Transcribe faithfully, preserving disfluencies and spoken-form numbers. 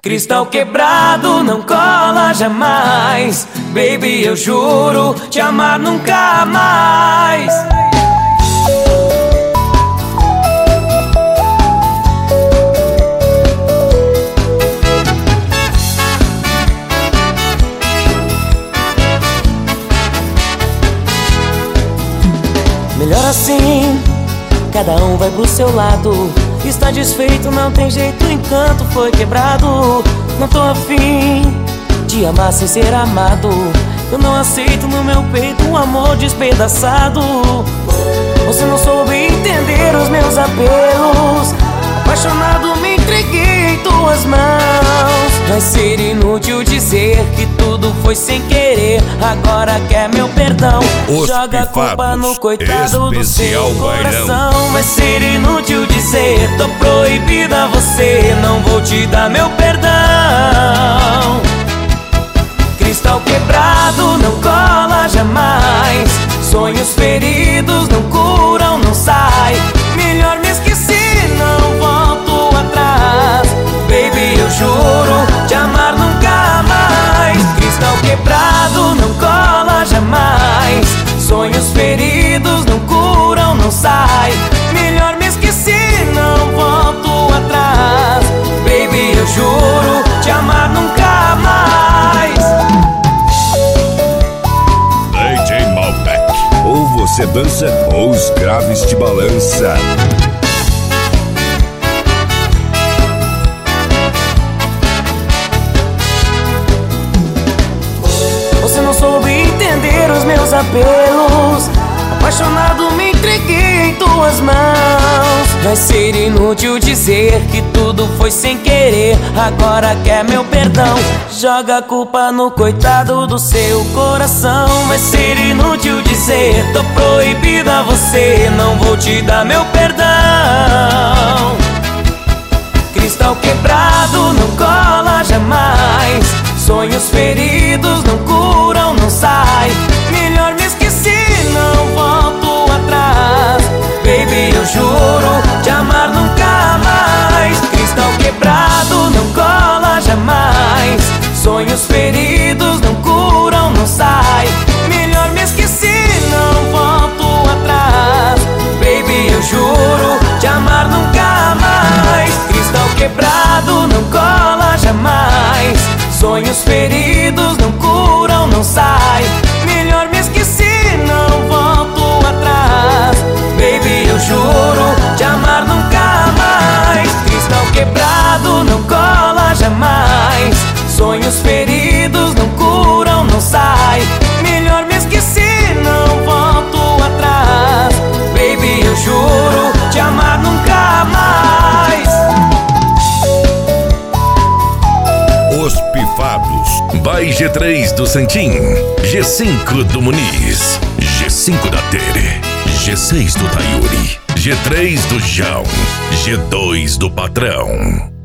Cristal quebrado não cola jamais. Baby, eu juro te amar nunca mais. Melhor assim, cada um vai pro seu lado. Está desfeito, não tem jeito, o encanto foi quebrado. Não tô afim de amar sem ser amado. Eu não aceito no meu peito um amor despedaçado. Você não soube entender os meus apelos. Apaixonado me entreguei em tuas mãos. Vai ser inútil dizer que tudo foi sem querer. Agora quer meu perdão. Os Joga a culpa no coitado do seu coração. Bailão. Vai ser inútil dizer, tô proibida a você. Não vou te dar meu perdão. Cristal quebrado não cola jamais. Sonhos feridos não curam, não sai. Melhor me esqueci, não volto atrás. Baby, eu juro te amar nunca mais. Cristal quebrado não cola jamais. Sonhos feridos não curam, não sai. Melhor me esqueci, não volto atrás. Baby, eu juro te amar nunca mais. D J Malbec. Ou você dança ou os graves te balança. Você não soube entender os meus apelos. Apaixonado me entreguei em tuas mãos. Vai ser inútil dizer que tudo foi sem querer. Agora quer meu perdão. Joga a culpa no coitado do seu coração. Vai ser inútil dizer, tô proibida a você. Não vou te dar meu perdão. Cristal quebrado não cola jamais. Sonhos feridos não curam, não sai. Melhor me esqueci, não volto atrás. Baby, eu juro te amar nunca mais. Cristal quebrado não cola jamais. Sonhos feridos não curam, não sai. Melhor me esqueci, não volto atrás. Baby, eu juro te amar nunca mais. Cristal quebrado não cola jamais. Sonhos feridos não curam, não sai. Melhor me esqueci, não volto atrás. Baby, eu juro te amar nunca mais. Cristal quebrado não cola jamais. Sonhos feridos não curam, não sai. Melhor me esqueci, não volto atrás. Baby, eu juro te amar nunca mais. Os Pifados. By G três do Santim, G cinco do Muniz, G cinco da Tere, G seis do Tayuri, G três do João, G dois do Patrão.